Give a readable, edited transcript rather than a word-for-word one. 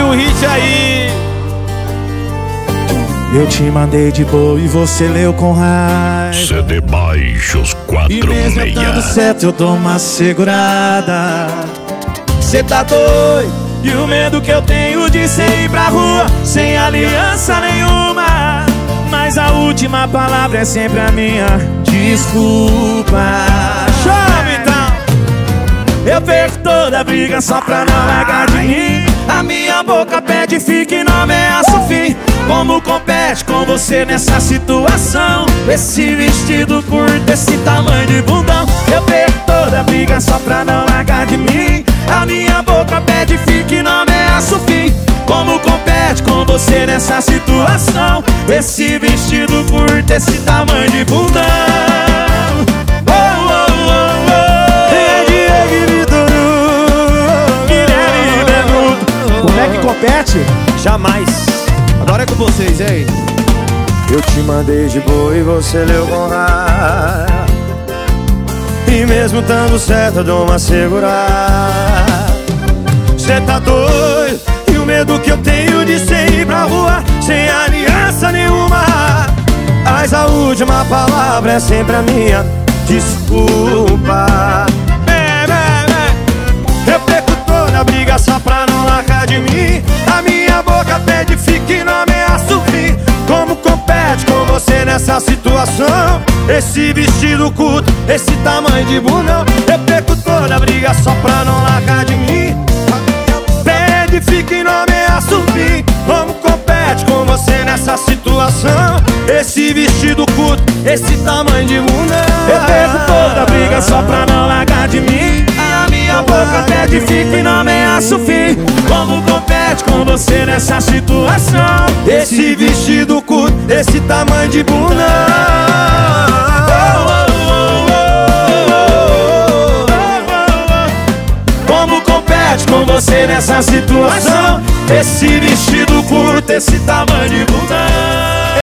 o hit aí. Eu te mandei de boa e você leu com raiva. CD Baixos E mesmo eu dando 46. certo eu dou uma segurada. Cê tá doido? E o medo que eu tenho de cê ir pra rua sem aliança nenhuma. Mas a última palavra é sempre a minha desculpa. Chama então. Eu perco toda a briga só pra não largar de mim. A minha boca pede fique e não ameaça o fim. Como compete com você nessa situação? Esse vestido curto, esse tamanho de bundão. Eu perco toda a briga só pra não largar de mim. A minha boca pede fique e não ameaça o fim. Como compete com você nessa situação? Esse vestido curto, esse tamanho de bundão. Oh, oh, oh, oh. É Diego e Vitor, Guilherme e Benuto. Como é que compete? Jamais. Agora é com vocês, e aí? Eu te mandei de boa e você leu com raiva. E mesmo dando certo eu dou uma segurada. Cê tá doido? E o medo que eu tenho de cê ir pra rua sem aliança nenhuma. Mas a última palavra é sempre a minha desculpa. Eu perco toda a briga só pra não largar de mim. A minha boca pede fique e não ameaça o fim. Como compete com você nessa situação? Esse vestido curto, esse tamanho de bundão. Eu perco toda a briga só pra não largar de mim. Pede fique e não ameaça o fim. Como compete com você nessa situação? Esse vestido curto, esse tamanho de bundão. Eu perco toda a briga só pra não largar de mim. A minha boca pede fique e não ameaça o fim. Como compete com você nessa situação? Esse vestido curto, esse tamanho de bundão. Como compete com você nessa situação? Esse vestido curto, esse tamanho de bundão.